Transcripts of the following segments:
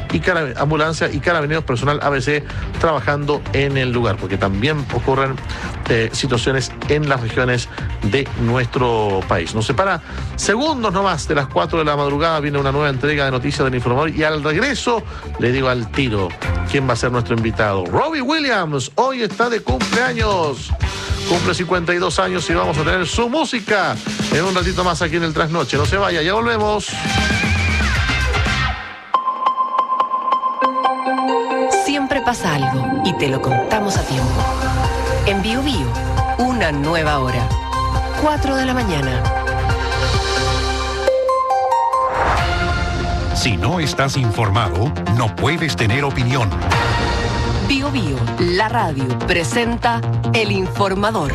y ambulancia y carabineros, personal ABC trabajando en el lugar, porque también ocurren situaciones en las regiones de nuestro país. Nos separa segundos nomás de las 4 de la madrugada, viene una nueva entrega de Noticias del Informador y al regreso le digo al tiro quién va a ser nuestro invitado. Robbie Williams hoy está de cumpleaños, cumple 52 años y vamos a tener su música en un ratito más aquí en el Trasnoche. No se vaya, ya volvemos. Siempre pasa algo y te lo contamos a tiempo. En Bio Bio, una nueva hora. 4 de la mañana. Si no estás informado, no puedes tener opinión. Bio Bio, la radio, presenta El Informador.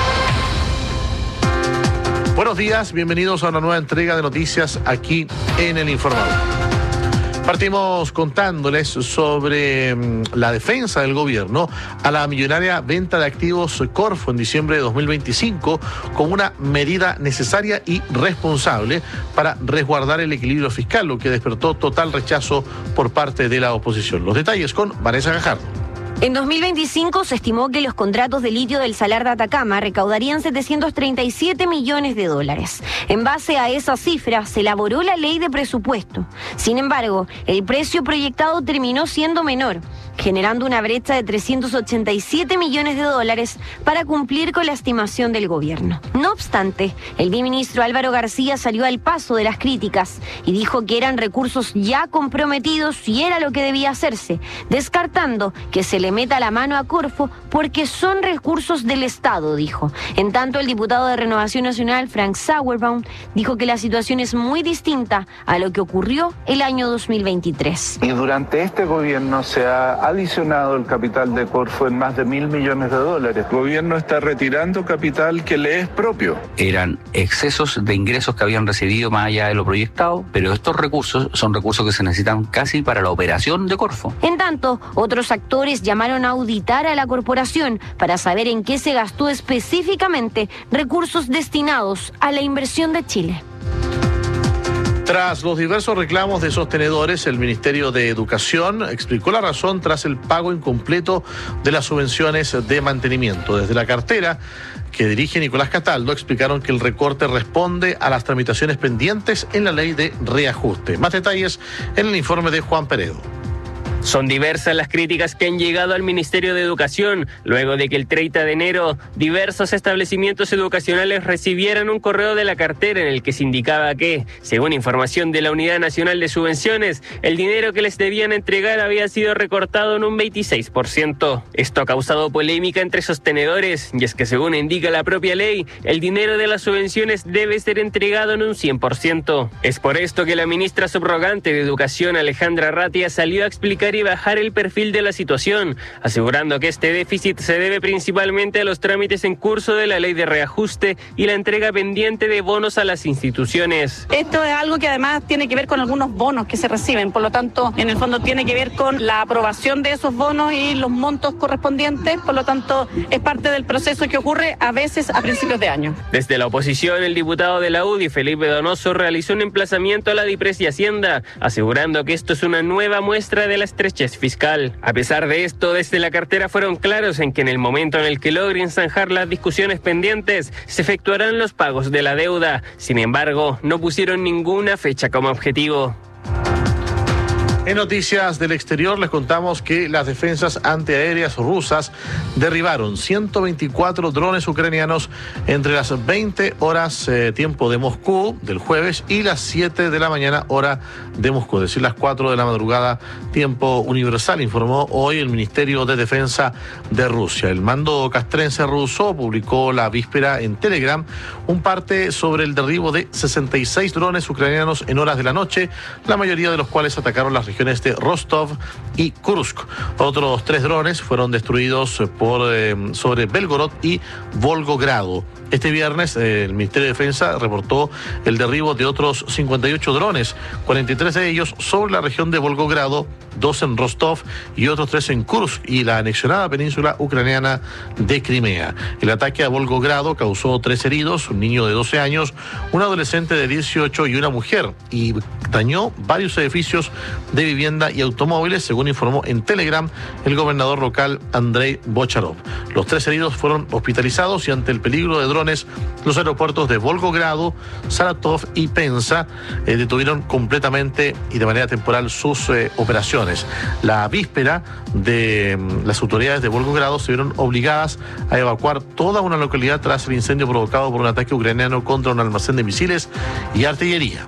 Buenos días, bienvenidos a una nueva entrega de noticias aquí en El Informador. Partimos contándoles sobre la defensa del gobierno a la millonaria venta de activos Corfo en diciembre de 2025 como una medida necesaria y responsable para resguardar el equilibrio fiscal, lo que despertó total rechazo por parte de la oposición. Los detalles con Vanessa Gajardo. En 2025 se estimó que los contratos de litio del Salar de Atacama recaudarían 737 millones de dólares. En base a esa cifra se elaboró la ley de presupuesto. Sin embargo, el precio proyectado terminó siendo menor, generando una brecha de 387 millones de dólares para cumplir con la estimación del gobierno. No obstante, el viceministro Álvaro García salió al paso de las críticas y dijo que eran recursos ya comprometidos y era lo que debía hacerse, descartando que se le meta la mano a Corfo porque son recursos del Estado, dijo. En tanto, el diputado de Renovación Nacional, Frank Sauerbaum, dijo que la situación es muy distinta a lo que ocurrió el año 2023. Y durante este gobierno se ha adicionado el capital de Corfo en más de 1.000 millones de dólares. El gobierno está retirando capital que le es propio. Eran excesos de ingresos que habían recibido más allá de lo proyectado, pero estos recursos son recursos que se necesitan casi para la operación de Corfo. En tanto, otros actores llamaron a auditar a la corporación para saber en qué se gastó específicamente recursos destinados a la inversión de Chile. Tras los diversos reclamos de sostenedores, el Ministerio de Educación explicó la razón tras el pago incompleto de las subvenciones de mantenimiento. Desde la cartera que dirige Nicolás Cataldo explicaron que el recorte responde a las tramitaciones pendientes en la ley de reajuste. Más detalles en el informe de Juan Peredo. Son diversas las críticas que han llegado al Ministerio de Educación, luego de que el 30 de enero diversos establecimientos educacionales recibieran un correo de la cartera en el que se indicaba que, según información de la Unidad Nacional de Subvenciones, el dinero que les debían entregar había sido recortado en un 26%. Esto ha causado polémica entre sostenedores, y es que según indica la propia ley, el dinero de las subvenciones debe ser entregado en un 100%. Es por esto que la ministra subrogante de Educación, Alejandra Arratia, salió a explicar y bajar el perfil de la situación, asegurando que este déficit se debe principalmente a los trámites en curso de la ley de reajuste y la entrega pendiente de bonos a las instituciones. Esto es algo que además tiene que ver con algunos bonos que se reciben, por lo tanto, en el fondo tiene que ver con la aprobación de esos bonos y los montos correspondientes, por lo tanto, es parte del proceso que ocurre a veces a principios de año. Desde la oposición, el diputado de la UDI, Felipe Donoso, realizó un emplazamiento a la DIPRES y Hacienda, asegurando que esto es una nueva muestra de la estrechez fiscal. A pesar de esto, desde la cartera fueron claros en que en el momento en el que logren zanjar las discusiones pendientes, se efectuarán los pagos de la deuda. Sin embargo, no pusieron ninguna fecha como objetivo. En noticias del exterior les contamos que las defensas antiaéreas rusas derribaron 124 drones ucranianos entre las 20 horas tiempo de Moscú del jueves y las 7 de la mañana hora de Moscú, es decir, las 4 de la madrugada tiempo universal, informó hoy el Ministerio de Defensa de Rusia. El mando castrense ruso publicó la víspera en Telegram un parte sobre el derribo de 66 drones ucranianos en horas de la noche, la mayoría de los cuales atacaron las regiones de Rostov y Kursk. Otros 3 drones fueron destruidos sobre Belgorod y Volgogrado. Este viernes el Ministerio de Defensa reportó el derribo de otros 58 drones, 43 de ellos sobre la región de Volgogrado, 2 en Rostov y otros 3 en Kursk y la anexionada península ucraniana de Crimea. El ataque a Volgogrado causó 3 heridos, un niño de 12 años, un adolescente de 18 y una mujer, y dañó varios edificios de de Vivienda y Automóviles, según informó en Telegram el gobernador local Andrei Bocharov. Los 3 heridos fueron hospitalizados y ante el peligro de drones, los aeropuertos de Volgogrado, Saratov y Penza detuvieron completamente y de manera temporal sus operaciones. La víspera de las autoridades de Volgogrado se vieron obligadas a evacuar toda una localidad tras el incendio provocado por un ataque ucraniano contra un almacén de misiles y artillería.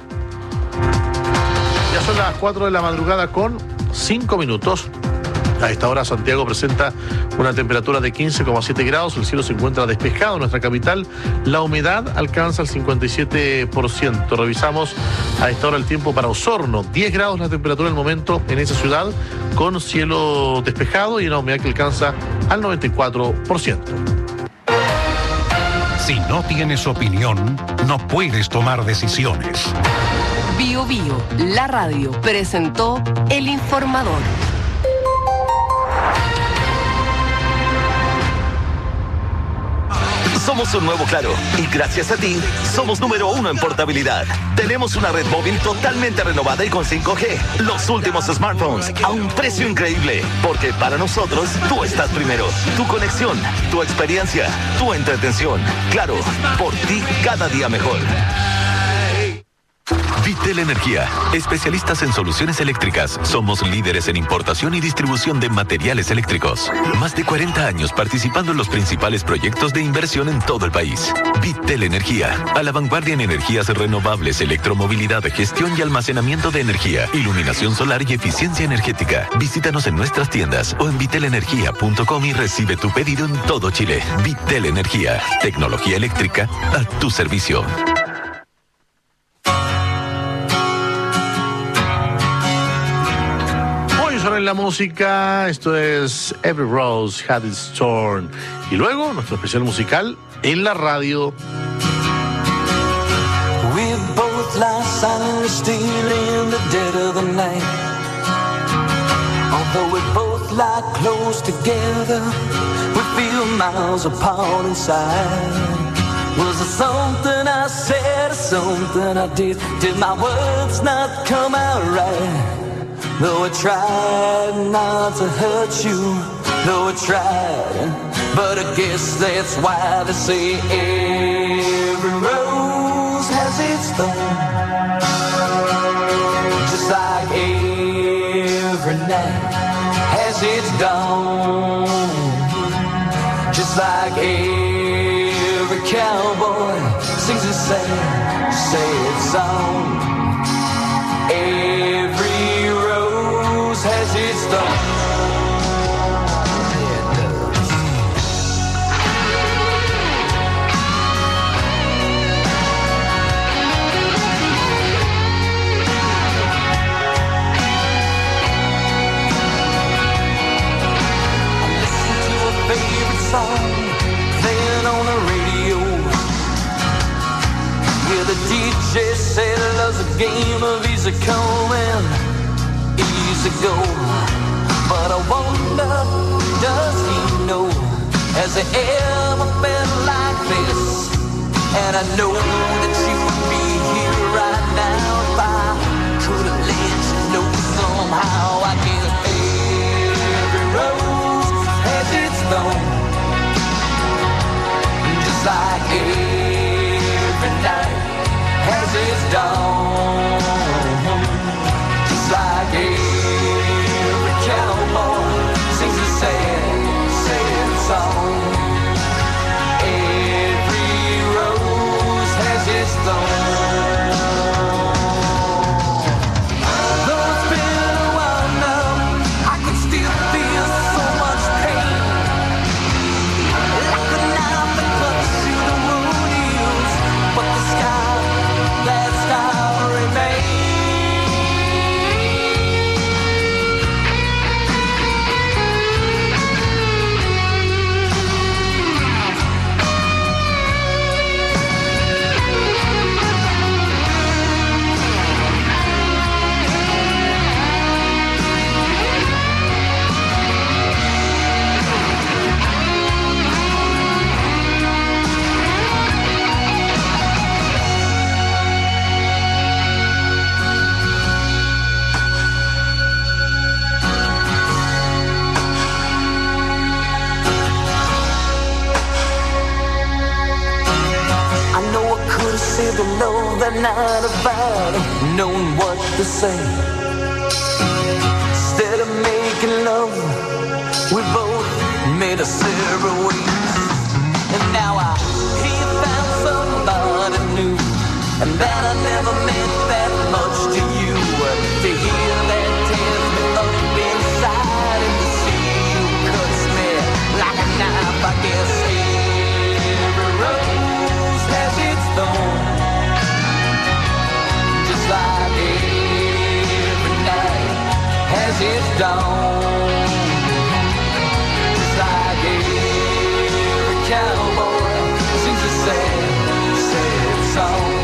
Ya son las 4 de la madrugada con 5 minutos. A esta hora Santiago presenta una temperatura de 15,7 grados, el cielo se encuentra despejado en nuestra capital, la humedad alcanza el 57%. Revisamos a esta hora el tiempo para Osorno, 10 grados la temperatura del momento en esa ciudad, con cielo despejado y una humedad que alcanza al 94%. Si no tienes opinión, no puedes tomar decisiones. Bio Bio, la radio, presentó El Informador. Somos un nuevo Claro y gracias a ti somos número 1 en portabilidad. Tenemos una red móvil totalmente renovada y con 5G. Los últimos smartphones a un precio increíble. Porque para nosotros tú estás primero. Tu conexión, tu experiencia, tu entretención. Claro, por ti cada día mejor. Vitel Energía, especialistas en soluciones eléctricas. Somos líderes en importación y distribución de materiales eléctricos. Más de 40 años participando en los principales proyectos de inversión en todo el país. Vitel Energía, a la vanguardia en energías renovables, electromovilidad, gestión y almacenamiento de energía, iluminación solar y eficiencia energética. Visítanos en nuestras tiendas o en vitelenergia.com y recibe tu pedido en todo Chile. Vitel Energía, tecnología eléctrica a tu servicio. En la música, esto es Every Rose Had Its Thorn. Y luego, nuestro especial musical en la radio. We both lie silently still in the dead of the night. Although we both lie close together, we feel miles apart inside. Was it something I said or something I did? Did my words not come out right? Though I tried not to hurt you, though I tried, but I guess that's why they say every rose has its thorn. Just like every night has its dawn. Just like every cowboy sings a sad, sad song. Every rose has its thorn. Playing on the radio, where the DJ said love's a game of easy come and easy go. But I wonder, does he know, has it ever been like this? And I know that you would be here right now if I could have let you know somehow. I guess every rose has its thorn. Like every night has its dawn. Just like every cowboy sings a sad, sad song. Every rose has its know the night about knowing what to say. Instead of making love, we both made a separate ways. And now I hear you found somebody new, and that I never meant that much to you. To hear that tears me up inside, and to see you cuts me like a knife. I guess every rose has its thorn, just like every night has its dawn, just like every cowboy sings a sad, sad song.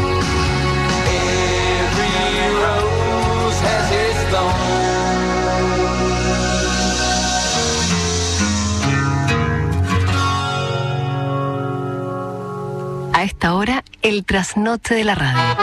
Every rose has its thorn. A esta hora, el trasnoche de la radio.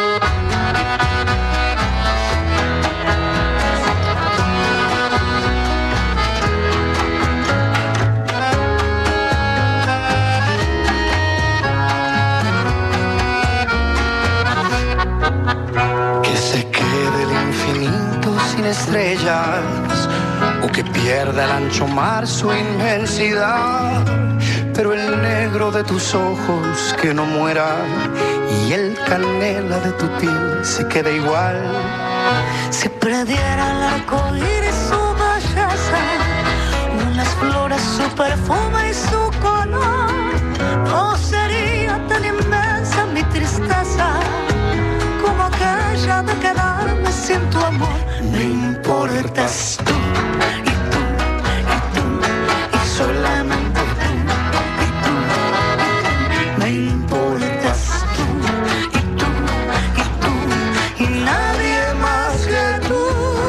Que se quede el infinito sin estrellas, o que pierda el ancho mar su inmensidad, pero el negro de tus ojos que no muera, y el canela de tu piel se quede igual. Si perdiera el arco iris su belleza, las flores su perfume y su color, no sería tan inmensa mi tristeza como aquella de quedarme sin tu amor. Me importas tú, y tú, y tú, y solamente tú, y tú, y tú. Me importas tú, y tú, y tú, y nadie más que tú.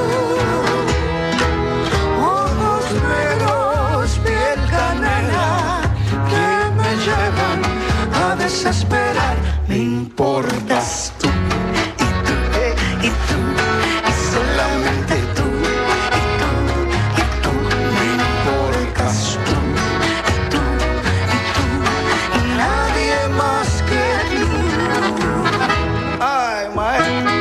Ojos negros, piel canela, que me llevan a desesperar. Me importas tú, y tú, y solamente tú, y tú, y tú, me importas tú, y tú, y tú, y nadie más que tú. Ay, maestro.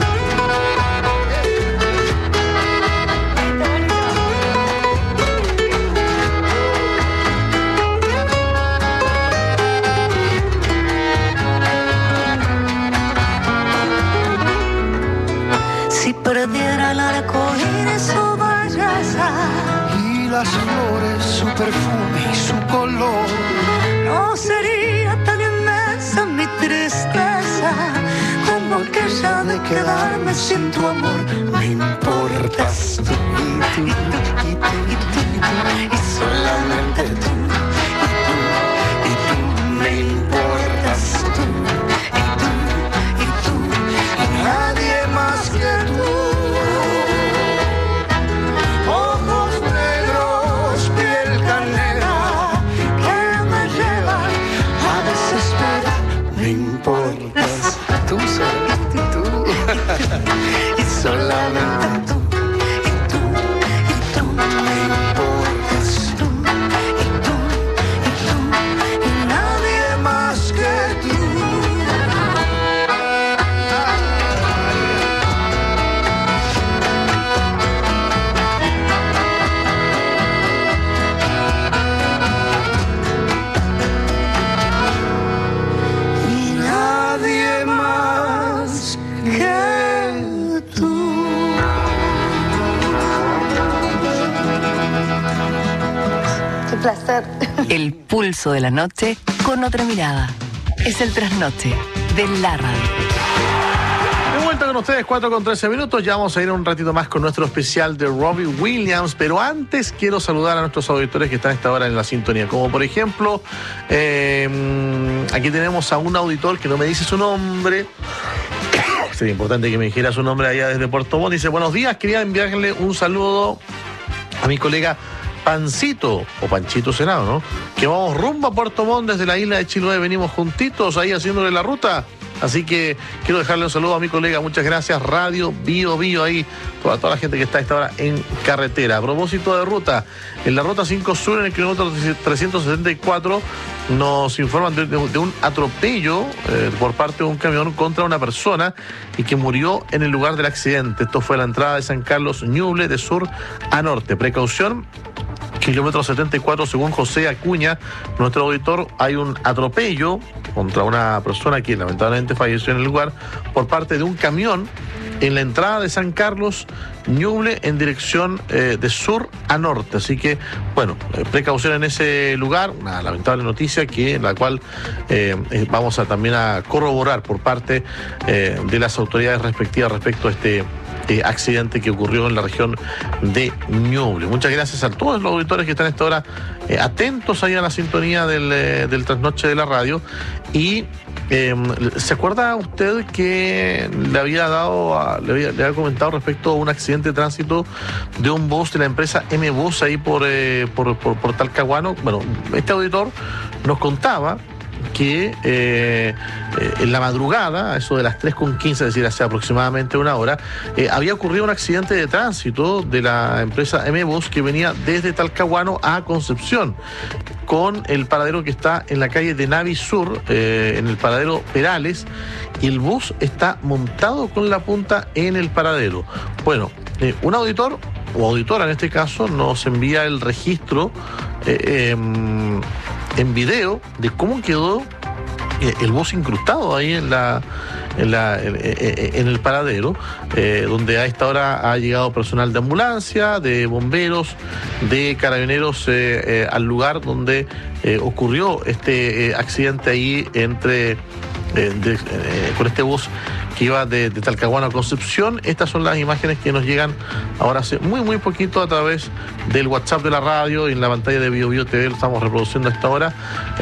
Si perdiera el arco iris su belleza, Y las flores, su perfume y su color, no sería tan inmensa mi tristeza como aquella de quedarme sin tu amor. me importas tú, y tú, y tú, y tú, y tú, y solamente tú, y tú, me importas tú, y tú, y tú, y nadie más que tú. Ojos negros, piel canela, que me llevan a desesperar. Me importas tú, solamente tú, y solamente tú, y tú, y tú, me importas tú, y tú, y tú, y nadie más que tú. Y nadie más que tú. Qué placer. El pulso de la noche con otra mirada. Es el trasnoche de la radio. De vuelta con ustedes, 4:13. Ya vamos a ir un ratito más con nuestro especial de Robbie Williams, pero antes quiero saludar a nuestros auditores que están a esta hora en la sintonía, como por ejemplo, aquí tenemos a un auditor que no me dice su nombre. Sería importante que me dijera su nombre allá desde Puerto Montt. Dice: buenos días, quería enviarle un saludo a mi colega Pancito, o Panchito Senado, ¿no? Que vamos rumbo a Puerto Montt desde la isla de Chiloé, venimos juntitos ahí haciéndole la ruta. Así que quiero dejarle un saludo a mi colega, muchas gracias, Radio Bio Bio ahí, toda la gente que está a esta hora en carretera. A propósito de ruta, en la ruta 5 Sur, en el kilómetro 374, nos informan de un atropello por parte de un camión contra una persona y que murió en el lugar del accidente. Esto fue a la entrada de San Carlos Ñuble, de sur a norte. Precaución. Kilómetro 74, según José Acuña, nuestro auditor, hay un atropello contra una persona que lamentablemente falleció en el lugar por parte de un camión en la entrada de San Carlos Ñuble en dirección de sur a norte. Así que, bueno, precaución en ese lugar, una lamentable noticia que la cual vamos a también a corroborar por parte de las autoridades respectivas respecto a este accidente que ocurrió en la región de Ñuble. Muchas gracias a todos los auditores que están a esta hora atentos ahí a la sintonía del trasnoche de la radio. Y ¿se acuerda usted que le había comentado respecto a un accidente de tránsito de un bus de la empresa M-Bus ahí por Talcahuano? Bueno, este auditor nos contaba que en la madrugada, eso de las 3:15, es decir, hace aproximadamente una hora, había ocurrido un accidente de tránsito de la empresa M-Bus que venía desde Talcahuano a Concepción, con el paradero que está en la calle de Navi Sur, en el paradero Perales, y el bus está montado con la punta en el paradero. Bueno, un auditor, o auditora en este caso, nos envía el registro en video de cómo quedó el bus incrustado ahí en el paradero, donde a esta hora ha llegado personal de ambulancia, de bomberos, de carabineros al lugar donde ocurrió este accidente ahí con este bus que iba de Talcahuano a Concepción. Estas son las imágenes que nos llegan ahora hace muy poquito a través del WhatsApp de la radio y en la pantalla de Bio Bio TV, lo estamos reproduciendo a esta hora.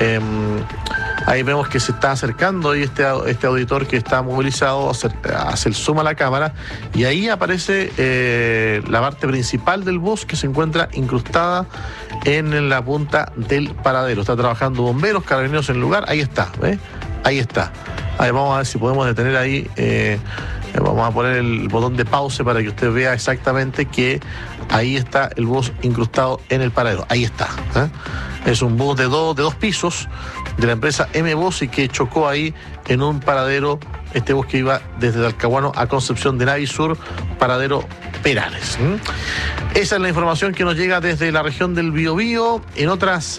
Ahí vemos que se está acercando ahí este auditor que está movilizado, hace el zoom a la cámara, y ahí aparece la parte principal del bus que se encuentra incrustada en la punta del paradero. Está trabajando bomberos, carabineros en el lugar. Ahí está, ¿ves? Ahí está. A ver, vamos a ver si podemos detener ahí. Vamos a poner el botón de pause para que usted vea exactamente que ahí está el bus incrustado en el paradero. Ahí está. Es un bus de dos pisos de la empresa M-Bus y que chocó ahí en un paradero, este bus que iba desde Talcahuano a Concepción de Navi Sur, paradero Perales. Esa es la información que nos llega desde la región del Biobío. En otros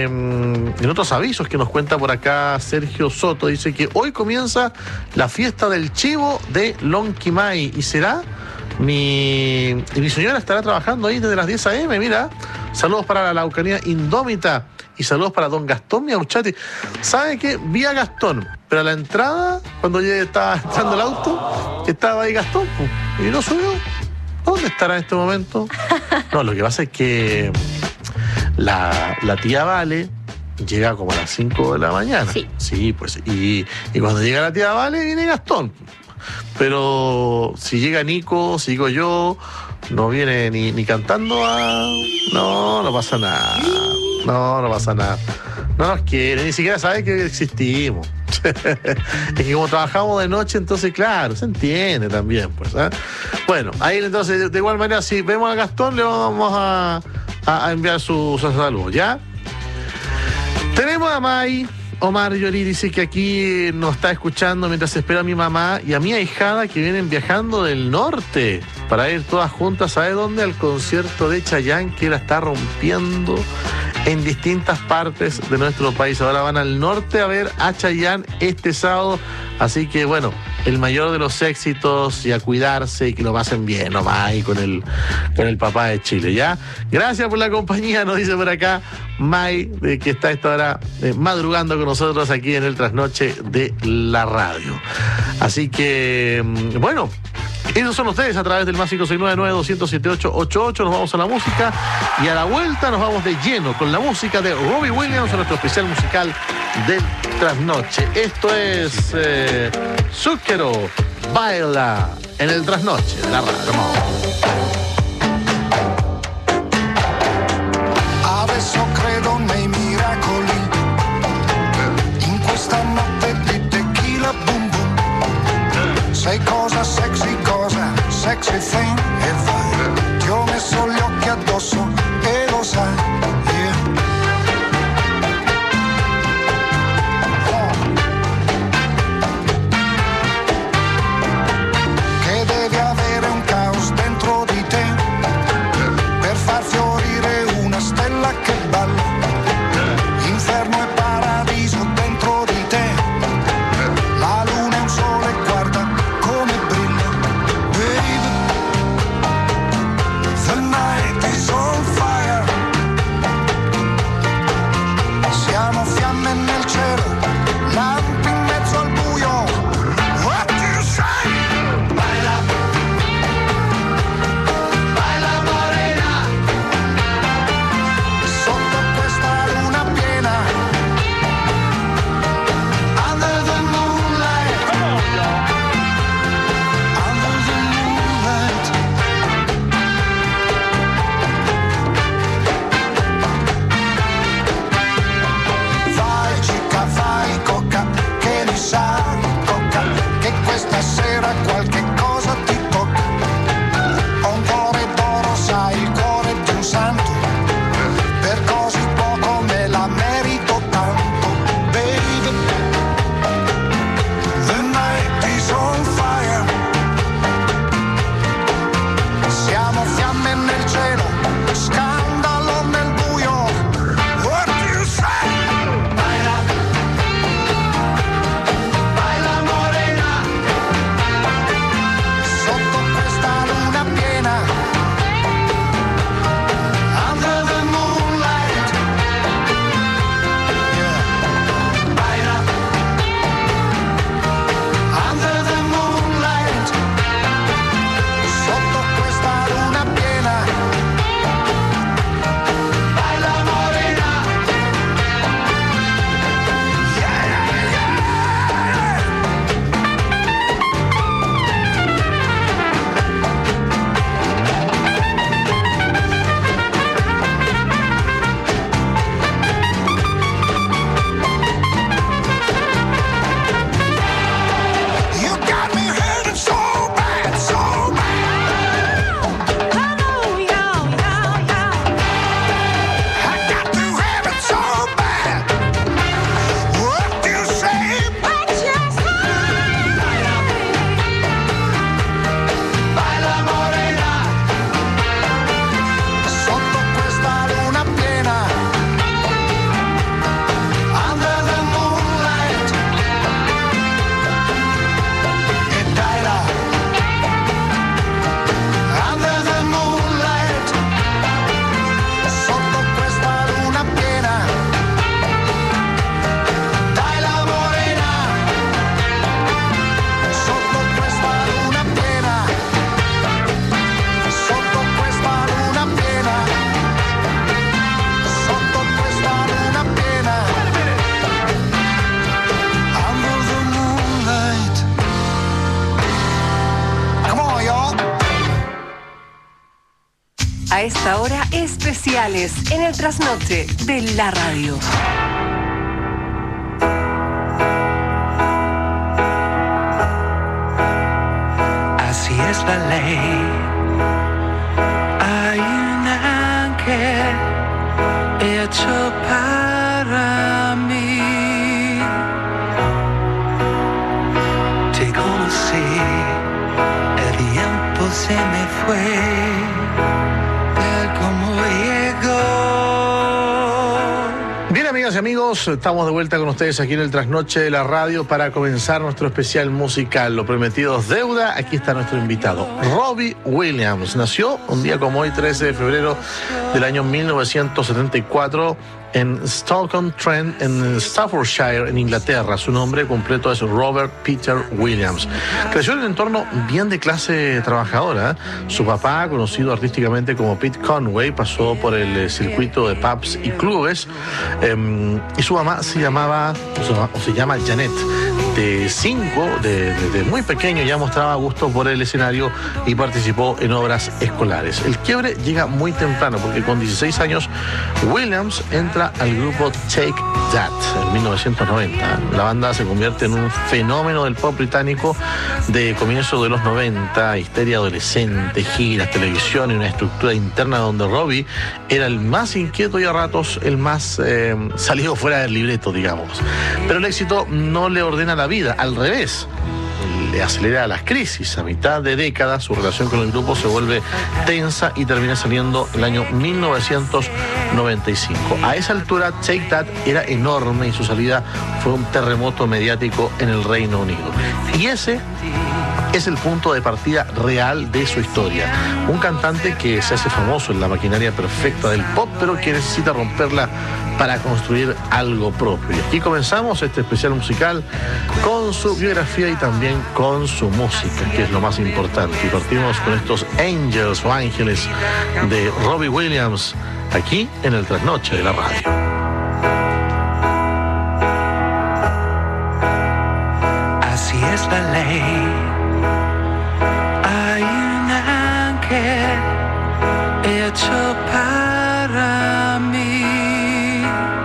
avisos que nos cuenta por acá Sergio Soto, dice que hoy comienza la fiesta del chivo de Lonquimay y será mi señora estará trabajando ahí desde las 10 a.m. Mira, saludos para la Laucanía Indómita y saludos para don Gastón Miauchati. ¿Sabe qué? Vi a Gastón, pero a la entrada, cuando ya estaba entrando el auto, estaba ahí Gastón y no subió. ¿Dónde estará en este momento? No, lo que pasa es que la tía Vale llega como a las 5 de la mañana. Sí, pues, y cuando llega la tía Vale viene Gastón. Pero si llega Nico, si digo yo, no viene ni cantando no pasa nada. No pasa nada. No nos quiere, ni siquiera sabe que existimos. Es que como trabajamos de noche, entonces claro, se entiende también, pues. Bueno, ahí entonces, de igual manera, si vemos a Gastón, le vamos a enviar su saludo, ¿ya? Tenemos a May. Omar Llori dice que aquí nos está escuchando mientras espera a mi mamá y a mi ahijada que vienen viajando del norte para ir todas juntas, ¿sabe dónde? Al concierto de Chayanne, que la está rompiendo en distintas partes de nuestro país. Ahora van al norte a ver a Chayanne este sábado, así que bueno, el mayor de los éxitos y a cuidarse y que lo pasen bien nomás ahí con el papá de Chile, ¿ya? Gracias por la compañía, nos dice por acá May, que está a esta hora madrugando con nosotros aquí en el trasnoche de la radio. Así que, bueno, esos son ustedes a través del más 569-207-888. Nos vamos a la música y a la vuelta nos vamos de lleno con la música de Robbie Williams, nuestro especial musical del trasnoche. Esto es Zucchero Baila en el trasnoche de la radio. Adesso credo nei miracoli, in questa notte di tequila, boom boom A esta hora, especiales en el trasnoche de la radio. Así es la ley. Hay un ángel hecho para mí. Te conocí, el tiempo se me fue. Amigas y amigos, estamos de vuelta con ustedes aquí en el Trasnoche de la Radio para comenzar nuestro especial musical. Lo prometido es deuda. Aquí está nuestro invitado, Robbie Williams. Nació un día como hoy, 13 de febrero del año 1974 en Stoke-on-Trent, en Staffordshire, en Inglaterra. Su nombre completo es Robert Peter Williams. Creció en un entorno bien de clase trabajadora. Su papá, conocido artísticamente como Pete Conway, pasó por el circuito de pubs y clubes, y su mamá se llama Janet. De muy pequeño ya mostraba gusto por el escenario y participó en obras escolares. El quiebre llega muy temprano porque con 16 años Williams entra al grupo Take That en 1990. La banda se convierte en un fenómeno del pop británico de comienzo de los 90, histeria adolescente, giras, televisión y una estructura interna donde Robbie era el más inquieto y a ratos el más salido fuera del libreto, digamos. Pero el éxito no le ordena la vida, al revés, le acelera las crisis. A mitad de década su relación con el grupo se vuelve tensa y termina saliendo el año 1995. A esa altura Take That era enorme y su salida fue un terremoto mediático en el Reino Unido. Y ese es el punto de partida real de su historia. Un cantante que se hace famoso en la maquinaria perfecta del pop, pero que necesita romperla para construir algo propio. Y aquí comenzamos este especial musical con su biografía y también con su música, que es lo más importante. Y partimos con estos Angels o Ángeles de Robbie Williams, aquí en el Trasnoche de la Radio. Así es la ley. Hay un ángel hecho para mí.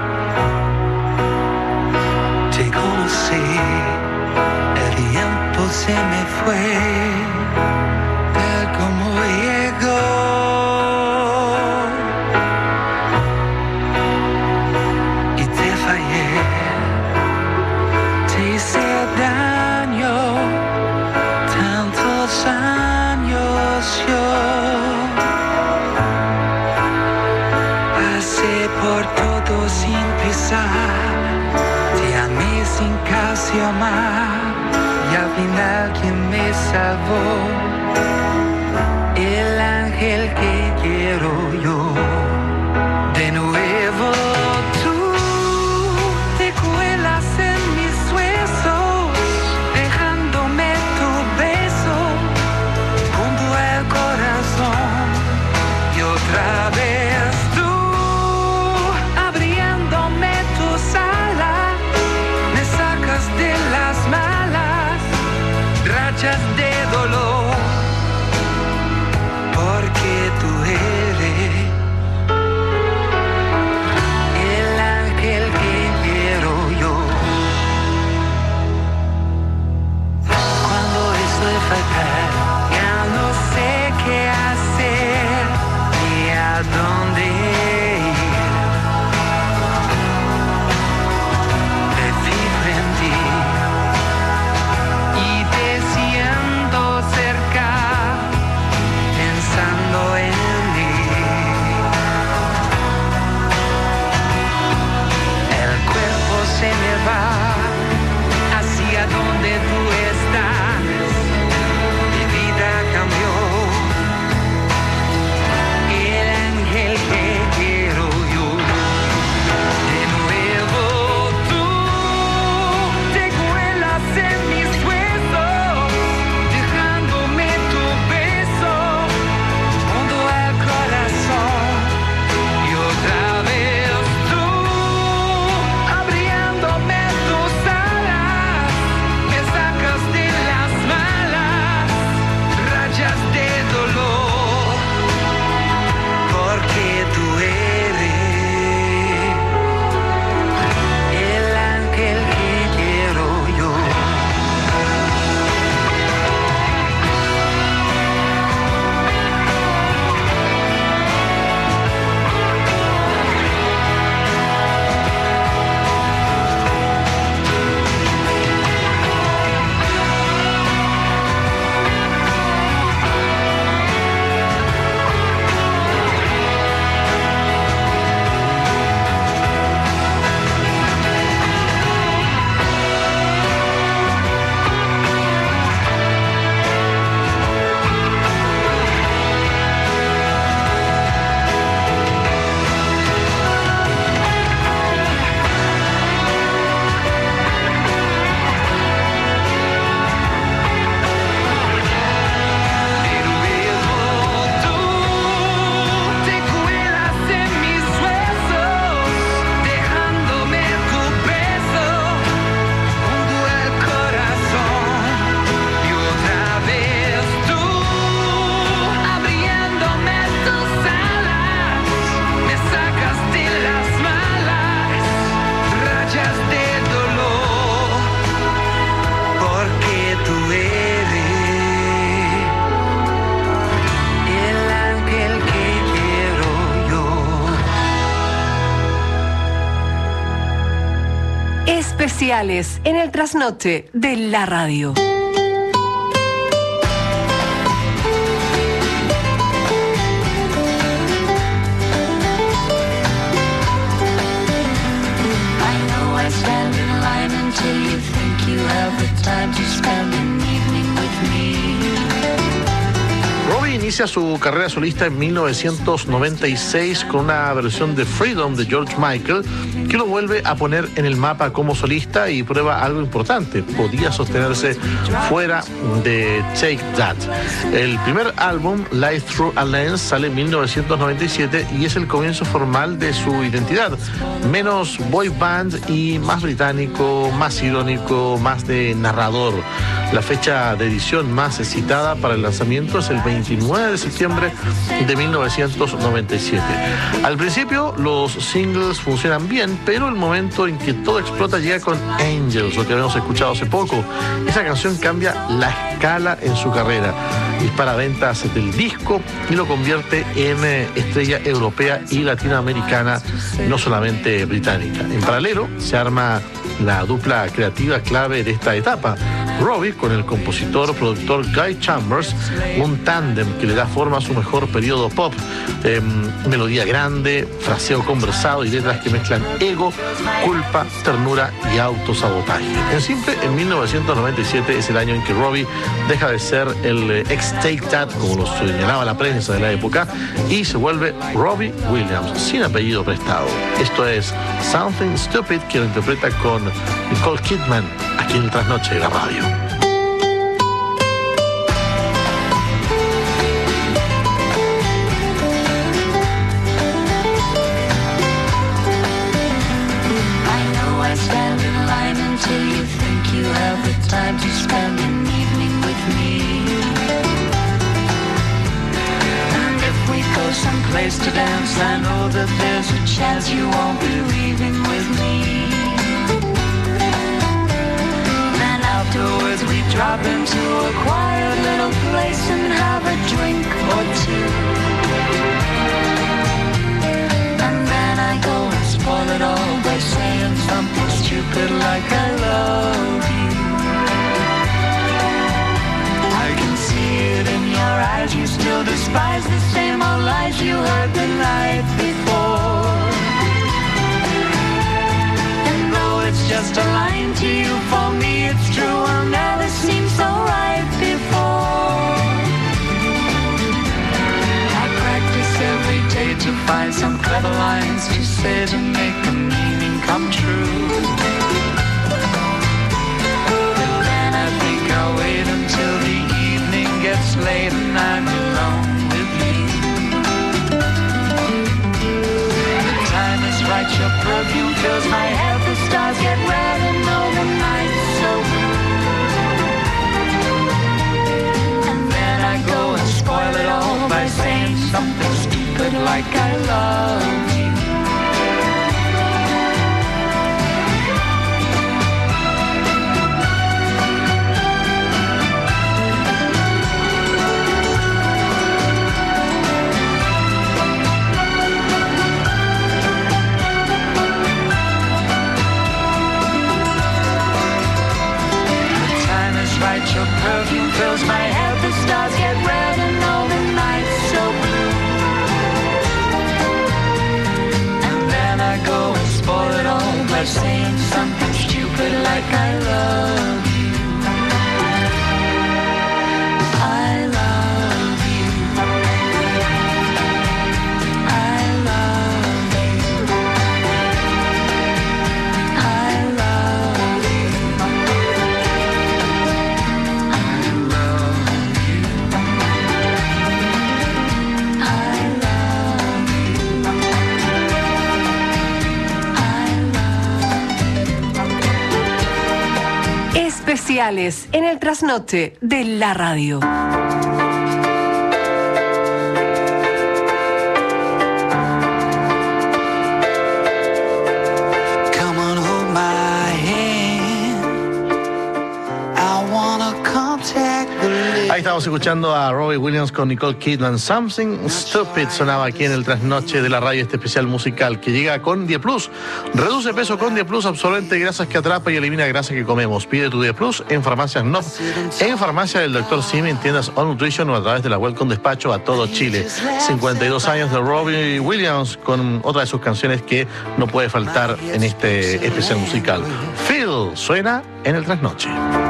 Te conocí, el tiempo se me fue, tal como llegó. Y te fallé, te hice daño, tantos años yo pasé por todo sin pisar, te amé sin casi amar, y al final quien me salvó, el ángel que quiero yo. De nuevo tú te cuelas en mis huesos, dejándome tu beso junto al corazón, y otra vez tú abriéndome tus alas, me sacas de las malas rachas de dolor, porque tú eres el ángel que quiero yo. Cuando eso de faltar, ya no sé qué hacer ni a dónde Especiales en el trasnoche de la radio. Robbie inicia su carrera solista en 1996 con una versión de Freedom de George Michael que lo vuelve a poner en el mapa como solista y prueba algo importante: podía sostenerse fuera de Take That. El primer álbum, Life Through a Lens, sale en 1997 y es el comienzo formal de su identidad. Menos boy band y más británico, más irónico, más de narrador. La fecha de edición más citada para el lanzamiento es el 29 de septiembre de 1997. Al principio los singles funcionan bien, pero el momento en que todo explota llega con Angels, lo que habíamos escuchado hace poco. Esa canción cambia la escala en su carrera, dispara ventas del disco y lo convierte en estrella europea y latinoamericana, no solamente británica. En paralelo se arma la dupla creativa clave de esta etapa: Robbie con el compositor-productor Guy Chambers, un tándem que le da forma a su mejor periodo pop. Melodía grande, fraseo conversado y letras que mezclan ego, culpa, ternura y autosabotaje. En simple, en 1997 es el año en que Robbie deja de ser el ex Take That, como lo señalaba la prensa de la época, y se vuelve Robbie Williams, sin apellido prestado. Esto es Something Stupid, que lo interpreta con Nicole Kidman, aquí en el Trasnoche de la radio. Time to spend an evening with me. And if we go someplace to dance, I know that there's a chance you won't be leaving with me. Then afterwards we drop into a quiet little place and have a drink or two. And then I go and spoil it all by saying something stupid like I love you. In your eyes, you still despise the same old lies you heard the night before. And though it's just a line to you, for me it's true, I'll never seem so right before. I practice every day to find some clever lines to say to make the meaning come true. But then I think I'll wait until the gets late and I'm alone with you. The time is right, your perfume fills my head, the stars get red and all the night's so blue. And then I go and spoil it all by saying something stupid like I love you. Your perfume fills my head, the stars get red and all the night's so blue. And then I go and spoil it all by saying something stupid like I love you. I love you. I love you. I love you. Especiales en el trasnoche de la radio. Ahí está Estamos escuchando a Robbie Williams con Nicole Kidman. Something Stupid sonaba aquí en el trasnoche de la radio, este especial musical que llega con Die Plus. Reduce peso con Die Plus, absorbente de grasas que atrapa y elimina grasa que comemos. Pide tu Die Plus en farmacias NOP, en farmacia del Dr. Simi, en tiendas All Nutrition o a través de la web con despacho a todo Chile. 52 años de Robbie Williams con otra de sus canciones que no puede faltar en este especial musical. Feel suena en el trasnoche.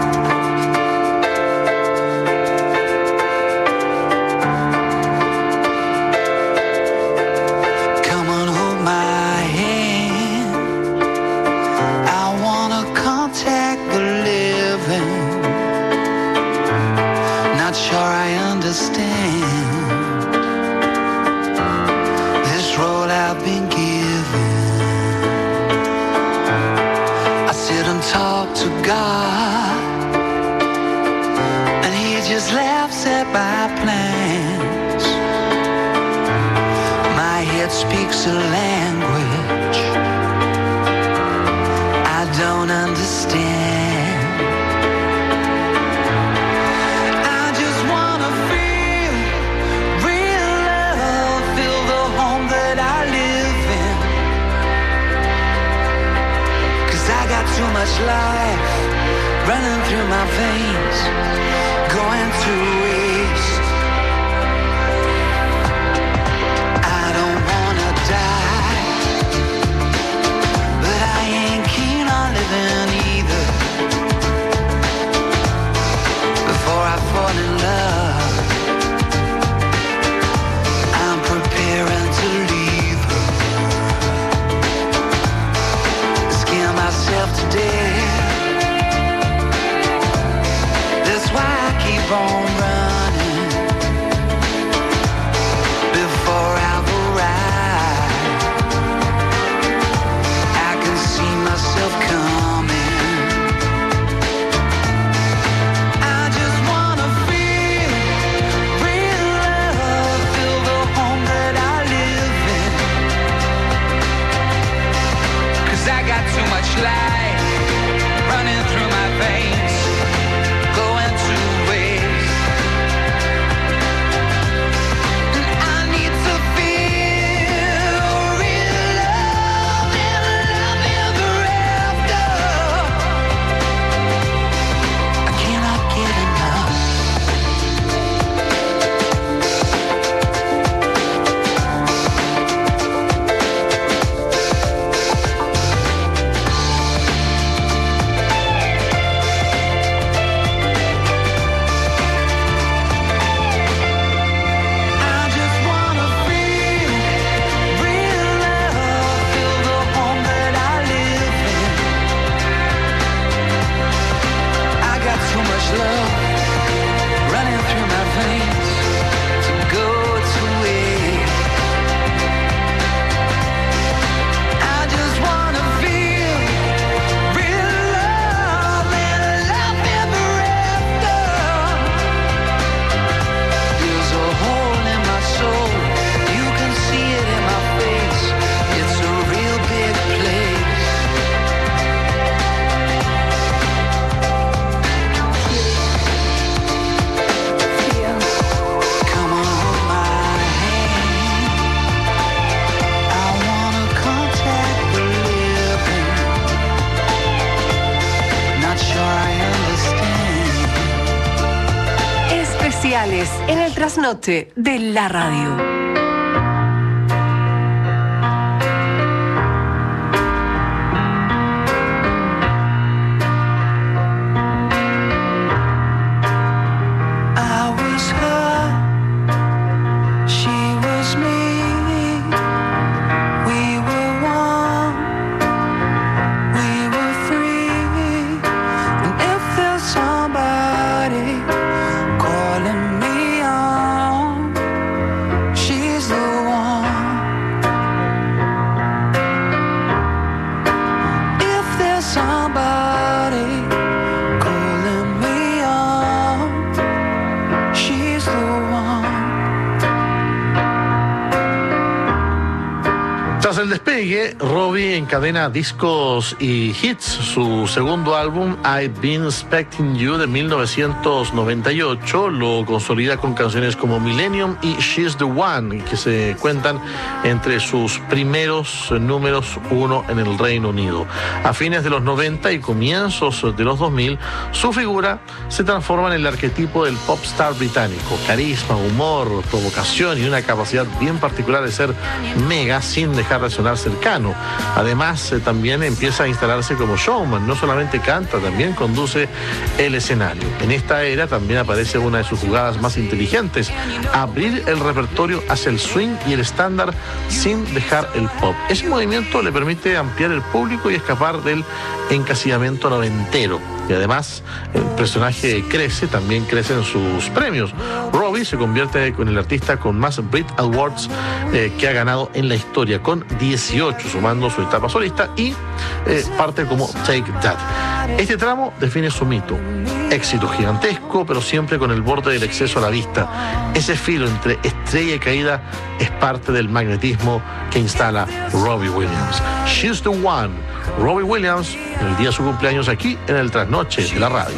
Speaks a language I don't understand. I just wanna feel real love, feel the home that I live in. 'Cause I got too much life running through my veins, going to waste. Either before I fall in love, I'm preparing to leave her, scare myself to death. That's why I keep on running before I've arrived. I can see myself come. Life running through my veins, going to waste. And I need to feel real love and love ever after. I cannot get enough. En el trasnoche de la radio. She Tras el despegue, Robbie encadena discos y hits. Su segundo álbum, I've Been Expecting You, de 1998, lo consolida con canciones como Millennium y She's the One, que se cuentan entre sus primeros números 1 en el Reino Unido. A fines de los 90 y comienzos de los 2000, su figura se transforma en el arquetipo del pop star británico. Carisma, humor, provocación y una capacidad bien particular de ser mega sin dejar de sonar cercano. Además, también empieza a instalarse como showman. No solamente canta, también conduce el escenario. En esta era también aparece una de sus jugadas más inteligentes: abrir el repertorio hacia el swing y el estándar sin dejar el pop. Ese movimiento le permite ampliar el público y escapar del encasillamiento noventero. Y además, el personaje crece, también crecen sus premios. Robbie se convierte en el artista con más Brit Awards que ha ganado en la historia, con 18, sumando su etapa solista, y parte como Take That. Este tramo define su mito: éxito gigantesco, pero siempre con el borde del exceso a la vista. Ese filo entre estrella y caída es parte del magnetismo que instala Robbie Williams. She's the One. Robbie Williams, en el día de su cumpleaños, aquí en el Trasnoche de la radio.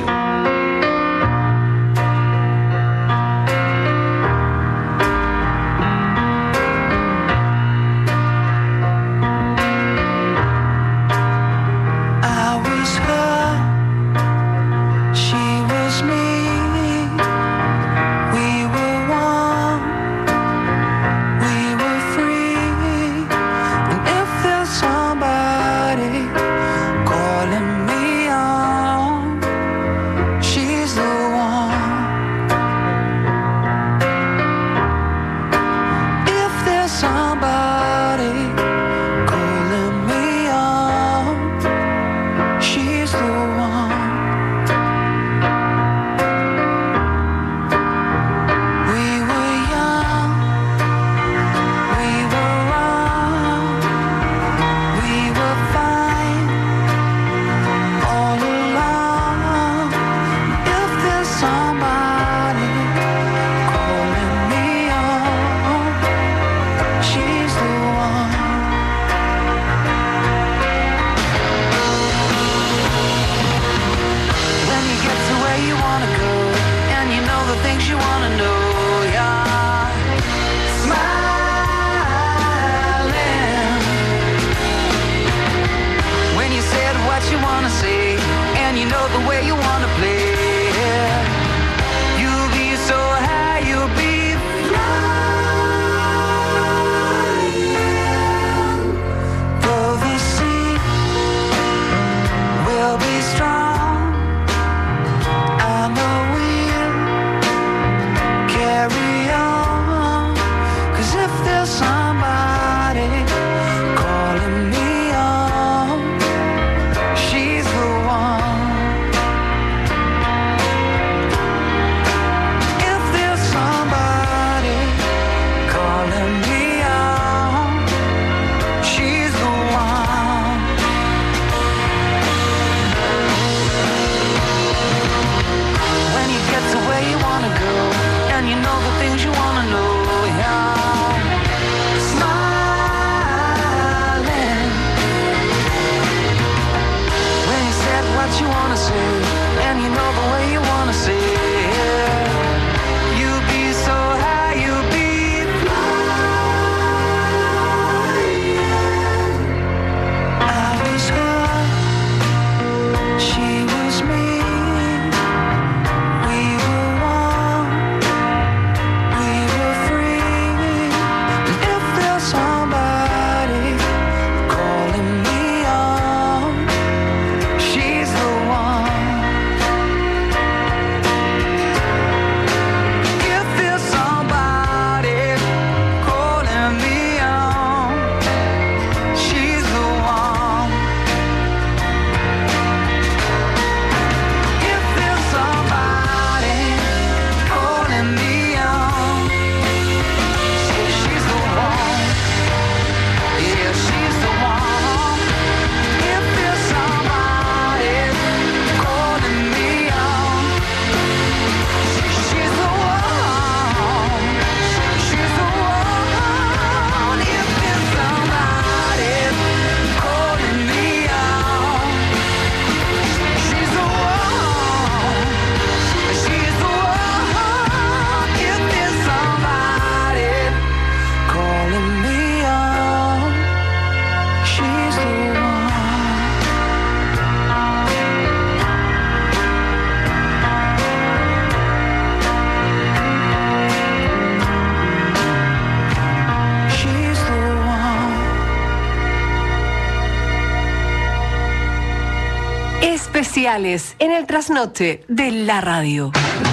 especiales en el trasnoche de la radio.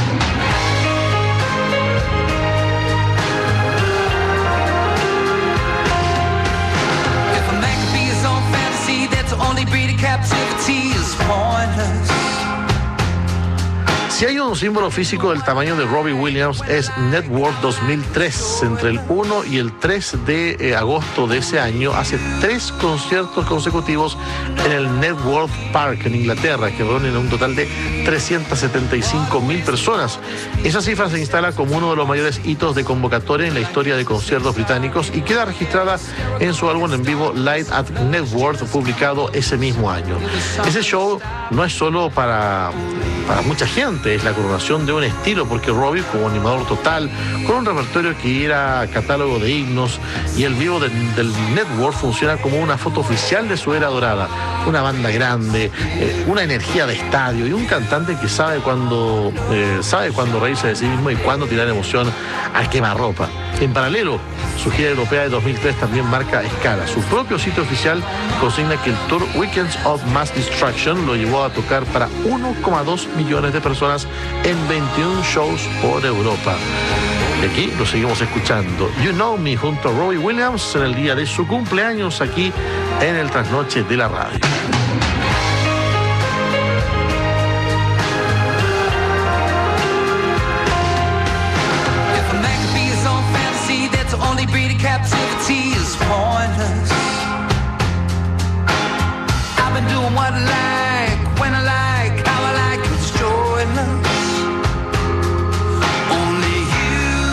Si hay un símbolo físico del tamaño de Robbie Williams es Network 2003. Entre el 1 y el 3 de agosto de ese año hace 3 conciertos consecutivos en el Network Park en Inglaterra, que reúnen un total de 375.000 personas. Esa cifra se instala como uno de los mayores hitos de convocatoria en la historia de conciertos británicos y queda registrada en su álbum en vivo Live at Network, publicado ese mismo año. Ese show no es solo para mucha gente, es la coronación de un estilo, porque Robbie, como animador total, con un repertorio que era catálogo de himnos, y el vivo del Network funciona como una foto oficial de su era dorada. Una banda grande, una energía de estadio y un cantante que sabe cuándo reírse de sí mismo y cuándo tirar emoción al quemarropa. En paralelo, su gira europea de 2003 también marca escala. Su propio sitio oficial consigna que el tour Weekends of Mass Destruction lo llevó a tocar para 1,2 millones de personas en 21 shows por Europa. Y aquí lo seguimos escuchando. You Know Me junto a Robbie Williams en el día de su cumpleaños aquí en el Trasnoche de la Radio. Only breed of captivity is pointless. I've been doing what I like, when I like, how I like, it's joyless. Only you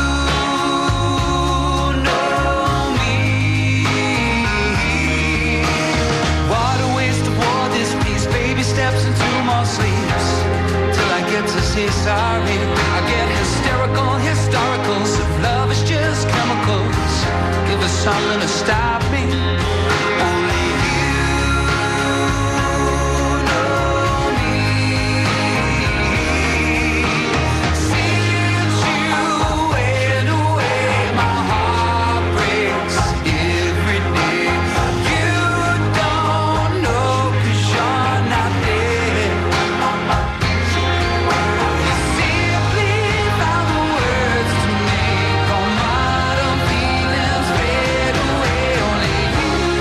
know me. What a waste of war this piece. Baby steps into my sleeves till I get to say sorry. I get hysterical, historicals. If love is just chemicals, give us something to stop me. Only you know me. Since you went away, my heart breaks every day. You don't know 'cause you're not there. You simply found the words to make all modern feelings fade away. Only you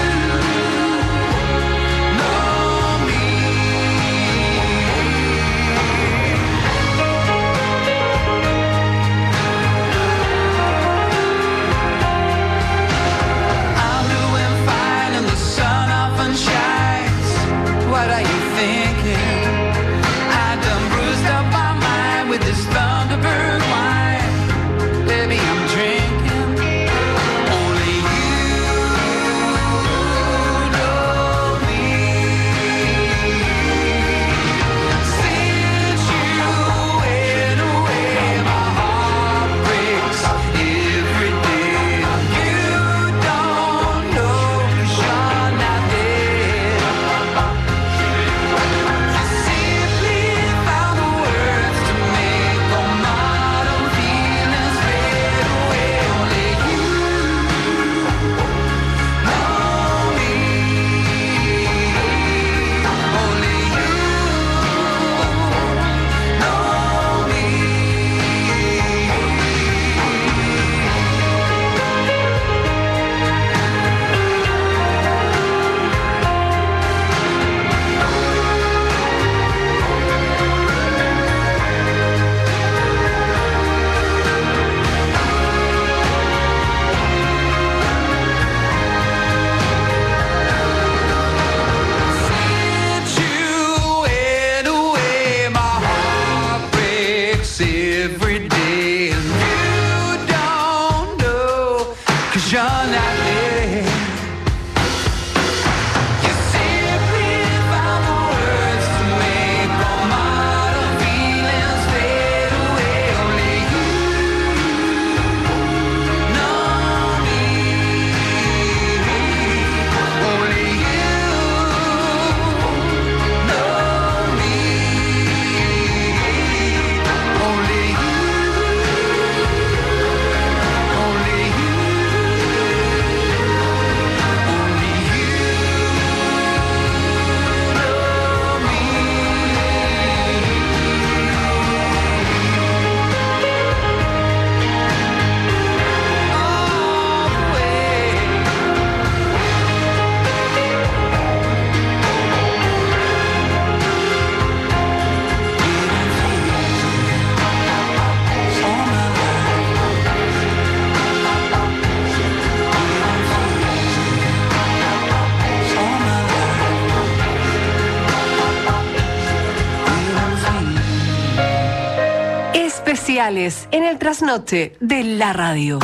especiales en el trasnoche de la radio.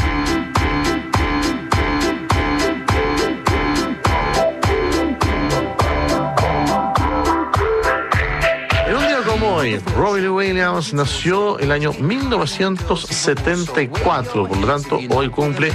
Hoy, Robbie Lee Williams nació el año 1974, por lo tanto hoy cumple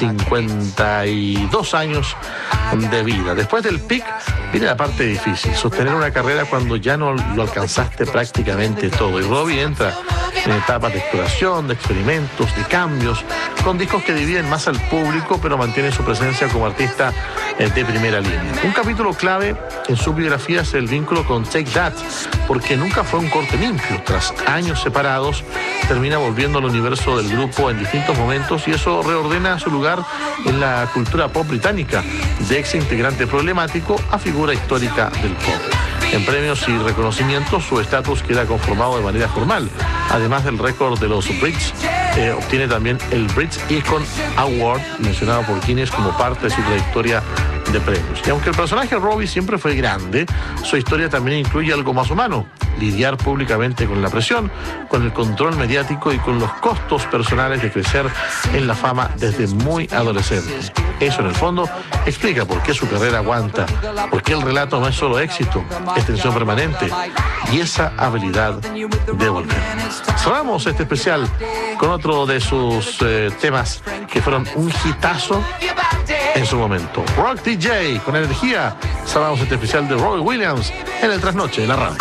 52 años de vida. Después del pic viene la parte difícil, sostener una carrera cuando ya no lo alcanzaste prácticamente todo. Y Robbie entra en etapas de exploración, de experimentos, de cambios, con discos que dividen más al público, pero mantiene su presencia como artista de primera línea. Un capítulo clave en su biografía es el vínculo con Take That, porque nunca fue un corte limpio. Tras años separados, termina volviendo al universo del grupo en distintos momentos y eso reordena su lugar en la cultura pop británica, de ex integrante problemático a figura histórica del pop. En premios y reconocimientos, su estatus queda conformado de manera formal. Además del récord de los Brits, obtiene también el Brits Icon Award, mencionado por Guinness como parte de su trayectoria de premios. Y aunque el personaje Robbie siempre fue grande, su historia también incluye algo más humano: lidiar públicamente con la presión, con el control mediático y con los costos personales de crecer en la fama desde muy adolescente. Eso, en el fondo, explica por qué su carrera aguanta, por qué el relato no es solo éxito, es tensión permanente y esa habilidad de volver. Cerramos este especial con otro de sus temas que fueron un hitazo en su momento. Rock DJ, con energía. Cerramos este especial de Robbie Williams en el trasnoche de la radio.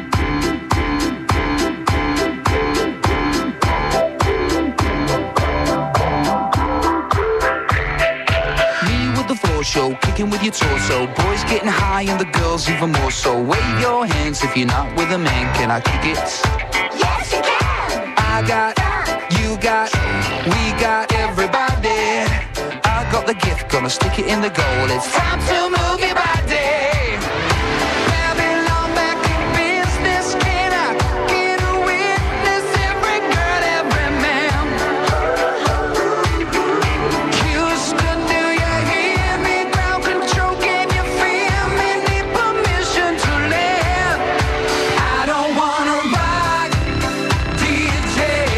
Show, kicking with your torso. Boys getting high and the girls even more so. Wave your hands if you're not with a man. Can I kick it? Yes, you can. I got, you got, we got everybody. I got the gift, gonna stick it in the goal. It's time to move your body. Babylon back in business. Can I get a witness? Every girl, every man. Houston, do you hear me? Ground control, can you feel me? Need permission to land. I don't wanna rock, DJ,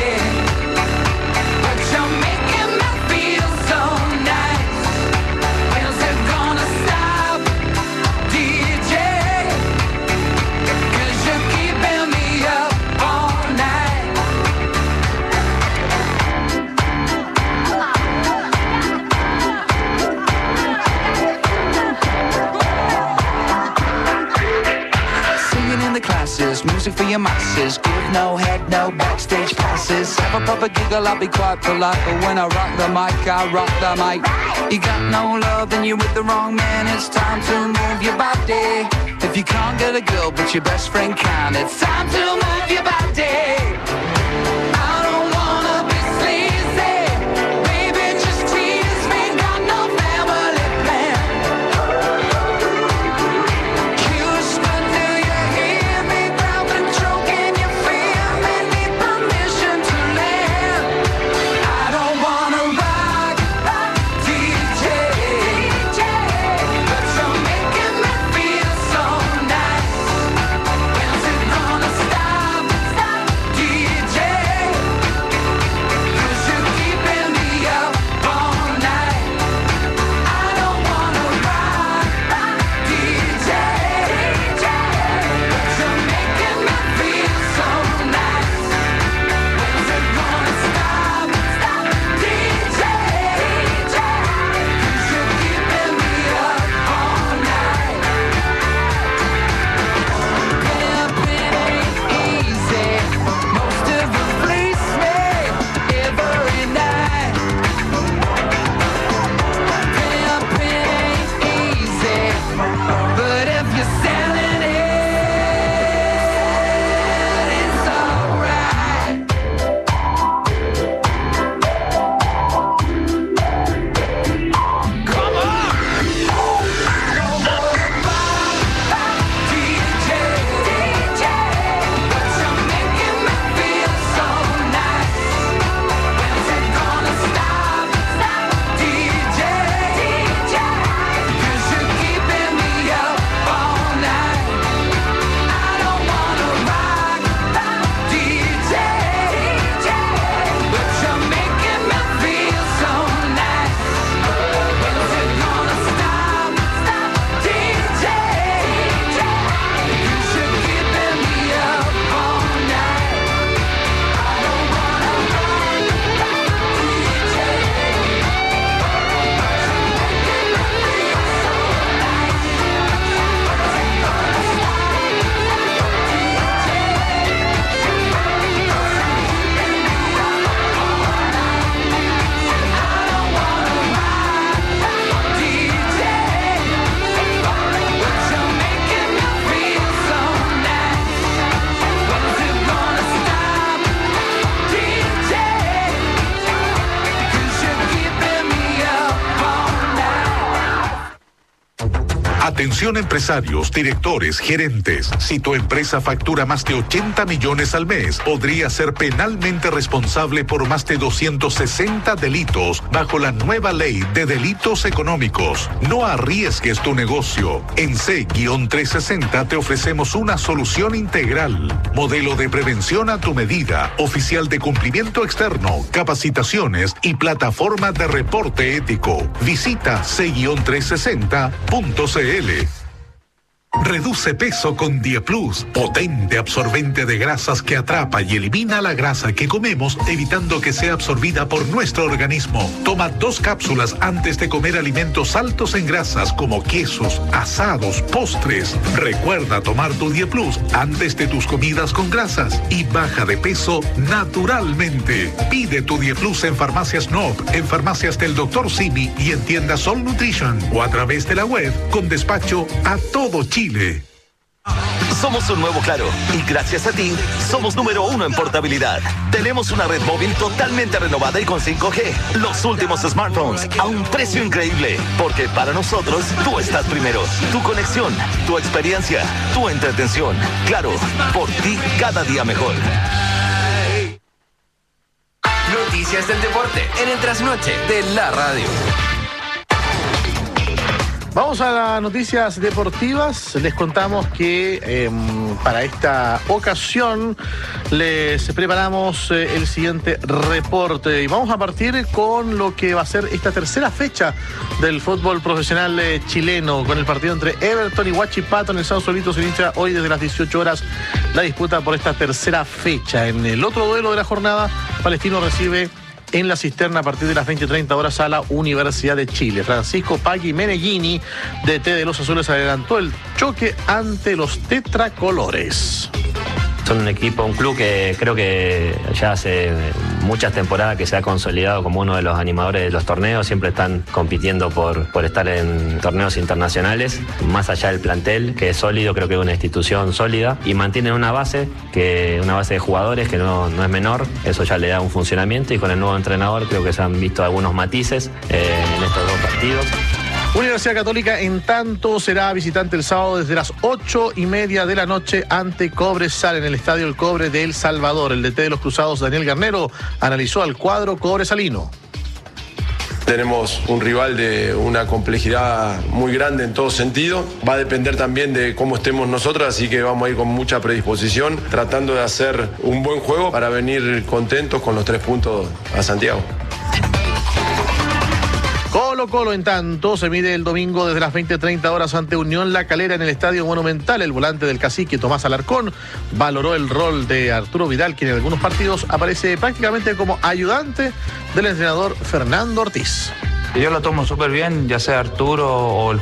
but you're making me feel so nice. When's it gonna stop, DJ? 'Cause you're keeping me up all night. Singing in the classes, music for your masses. Give no head, no backstage passes. Have a proper giggle, I'll be quite polite. But when I rock the mic, I rock the mic. You got no love, then you're with the wrong man. It's time to move your body. If you can't get a girl, but your best friend can, it's time to move your body. I don't wanna be sleazy. Baby, just tease me. Got no family plan. Houston, do you hear me? Ground control, can you feel me? Need permission to land. I don't wanna rock, DJ, but you're making me feel so nice. When's it gonna stop, DJ? Atención empresarios, directores, gerentes. Si tu empresa factura más de 80 millones al mes, podría ser penalmente responsable por más de 260 delitos bajo la nueva ley de delitos económicos. No arriesgues tu negocio. En C-360 te ofrecemos una solución integral. Modelo de prevención a tu medida, oficial de cumplimiento externo, capacitaciones y plataforma de reporte ético. Visita C-360.cl. Reduce peso con Dieplus, potente absorbente de grasas que atrapa y elimina la grasa que comemos, evitando que sea absorbida por nuestro organismo. Toma 2 cápsulas antes de comer alimentos altos en grasas como quesos, asados, postres. Recuerda tomar tu Dieplus antes de tus comidas con grasas y baja de peso naturalmente. Pide tu Dieplus en Farmacias Nob, en farmacias del Dr. Simi y en tiendas Sol Nutrition o a través de la web con despacho a todo Chile. Somos un nuevo Claro y gracias a ti somos número 1 en portabilidad. Tenemos una red móvil totalmente renovada y con 5G. Los últimos smartphones a un precio increíble. Porque para nosotros tú estás primero. Tu conexión, tu experiencia, tu entretención. Claro, por ti cada día mejor. Noticias del deporte en el trasnoche de la radio. Vamos a las noticias deportivas. Les contamos que para esta ocasión les preparamos el siguiente reporte. Y vamos a partir con lo que va a ser esta tercera fecha del fútbol profesional chileno, con el partido entre Everton y Huachipato en el Sausalito. Se inicia hoy desde las 18 horas la disputa por esta tercera fecha. En el otro duelo de la jornada, Palestino recibe en la Cisterna a partir de las 20:30 horas a la Universidad de Chile. Francisco Pagui Meneghini, DT de los Azules, adelantó el choque ante los tetracolores. Son un equipo, un club que creo que ya hace muchas temporadas que se ha consolidado como uno de los animadores de los torneos. Siempre están compitiendo por estar en torneos internacionales. Más allá del plantel, que es sólido, creo que es una institución sólida. Y mantienen una base de jugadores que no es menor. Eso ya le da un funcionamiento. Y con el nuevo entrenador creo que se han visto algunos matices en estos 2 partidos. Universidad Católica, en tanto, será visitante el sábado desde las 8:30 de la noche ante Cobresal en el Estadio El Cobre de El Salvador. El DT de los Cruzados, Daniel Garnero, analizó al cuadro cobresalino. Tenemos un rival de una complejidad muy grande en todo sentido. Va a depender también de cómo estemos nosotros, así que vamos a ir con mucha predisposición, tratando de hacer un buen juego para venir contentos con los 3 puntos a Santiago. Colo-Colo, en tanto, se mide el domingo desde las 20:30 horas ante Unión La Calera en el Estadio Monumental. El volante del Cacique, Tomás Alarcón, valoró el rol de Arturo Vidal, quien en algunos partidos aparece prácticamente como ayudante del entrenador Fernando Ortiz. Yo lo tomo súper bien, ya sea Arturo o el